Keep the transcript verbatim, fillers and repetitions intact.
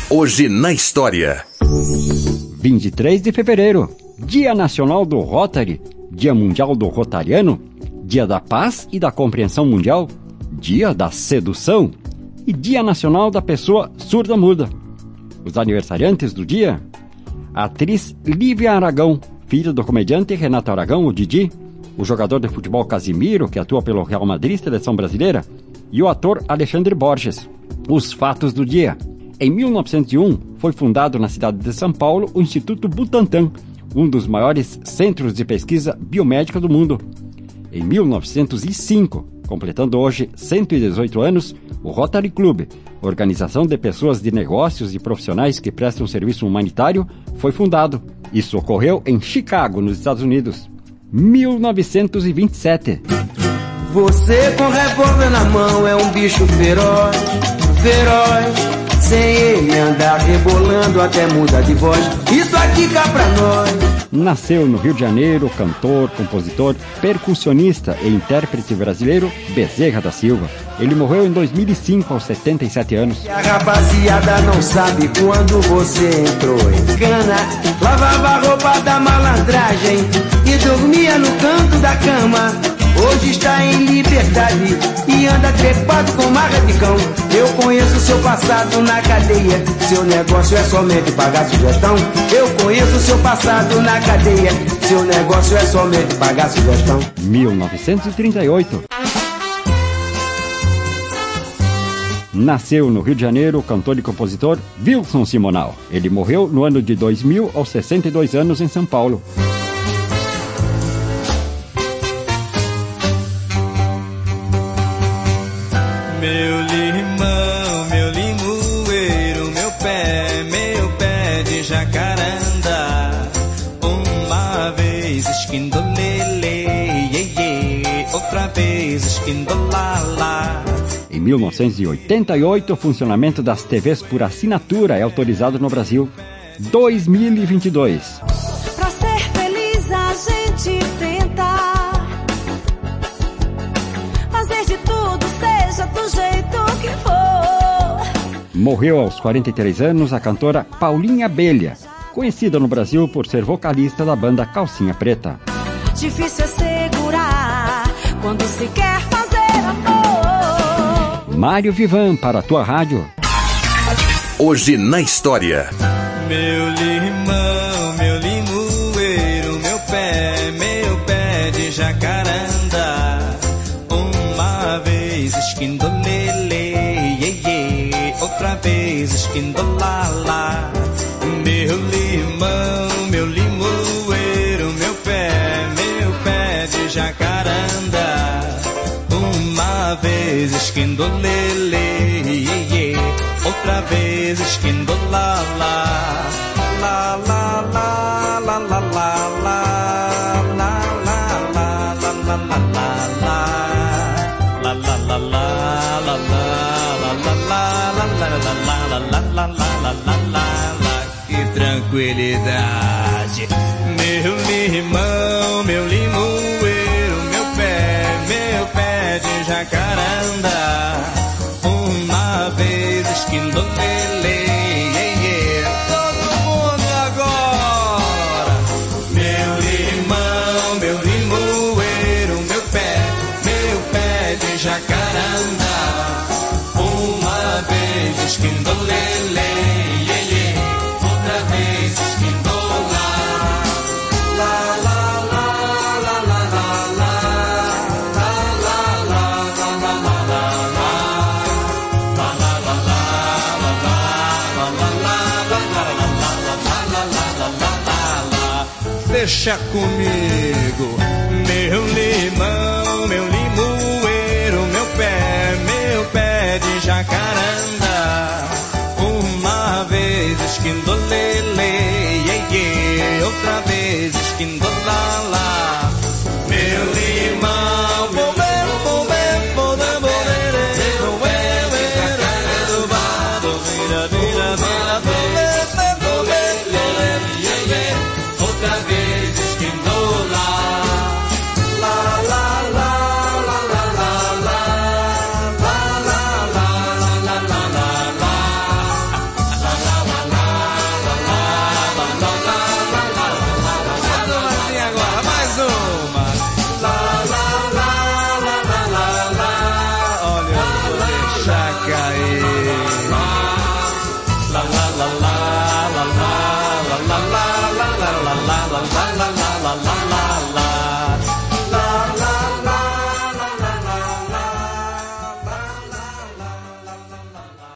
Hoje na história. vinte e três de fevereiro, Dia Nacional do Rotary, Dia Mundial do Rotariano, Dia da Paz e da Compreensão Mundial, Dia da Sedução e Dia Nacional da Pessoa Surda-Muda. Os aniversariantes do dia: a atriz Lívia Aragão, filha do comediante Renato Aragão, o Didi, o jogador de futebol Casimiro, que atua pelo Real Madrid, seleção brasileira, e o ator Alexandre Borges. Os fatos do dia: em mil novecentos e um, foi fundado na cidade de São Paulo o Instituto Butantan, um dos maiores centros de pesquisa biomédica do mundo. Em mil novecentos e cinco, completando hoje cento e dezoito anos, o Rotary Club, organização de pessoas de negócios e profissionais que prestam serviço humanitário, foi fundado. Isso ocorreu em Chicago, nos Estados Unidos. mil novecentos e vinte e sete. Você com revólver na mão é um bicho feroz, feroz. Sem ele andar rebolando até mudar de voz. Isso aqui cá pra nós. Nasceu no Rio de Janeiro, cantor, compositor, percussionista e intérprete brasileiro Bezerra da Silva. Ele morreu em dois mil e cinco, aos setenta e sete anos. E a rapaziada não sabe quando você entrou em cana. Lavava a roupa da malandragem e dormia no canto da cama. Hoje está em liberdade e anda trepado com marra de cão. Eu conheço seu passado na cadeia, seu negócio é somente pagar sugestão. Eu conheço seu passado na cadeia, seu negócio é somente pagar sugestão. mil novecentos e trinta e oito. Nasceu no Rio de Janeiro o cantor e compositor Wilson Simonal. Ele morreu no ano de dois mil, aos sessenta e dois anos, em São Paulo. Meu limão, meu limoeiro, meu pé, meu pé de jacaranda. Uma vez esquindolele, ye, ye, outra vez esquindolala. Em mil novecentos e oitenta e oito, o funcionamento das T Vs por assinatura é autorizado no Brasil. dois mil e vinte e dois. Pra ser feliz a gente tenta fazer de tudo, seja do jeito que for. Morreu aos quarenta e três anos a cantora Paulinha Abelha, conhecida no Brasil por ser vocalista da banda Calcinha Preta. Difícil é segurar quando se quer fazer amor. Mário Vivan, para a tua rádio. Hoje na história. Meu limão, meu limoeiro, meu pé, meu pé de jacaranda. Uma vez esquindolele, ye, ye, outra vez esquindolala. Meu limão, meu limoeiro, meu pé, meu pé de jacaranda. Uma vez esquindolele, ye, ye, outra vez esquindolala. La la la la la la la la la la la la la la la la la la la. Que tranquilidade. Meu limão, meu limoeiro, meu pé, meu pé de jacaranda. Uma vez esquindolele, yeah, yeah. Todo mundo agora. Meu limão, meu limoeiro, meu pé, meu pé de jacaranda. Uma vez esquindolele, yeah, yeah. Outra vez esquindola. La la la la la la la. La la la la la la la. Deixa comigo, meu limão, meu limoeiro, meu pé, meu pé de jacaranda. Uma vez esquindolele, yeah, yeah, outra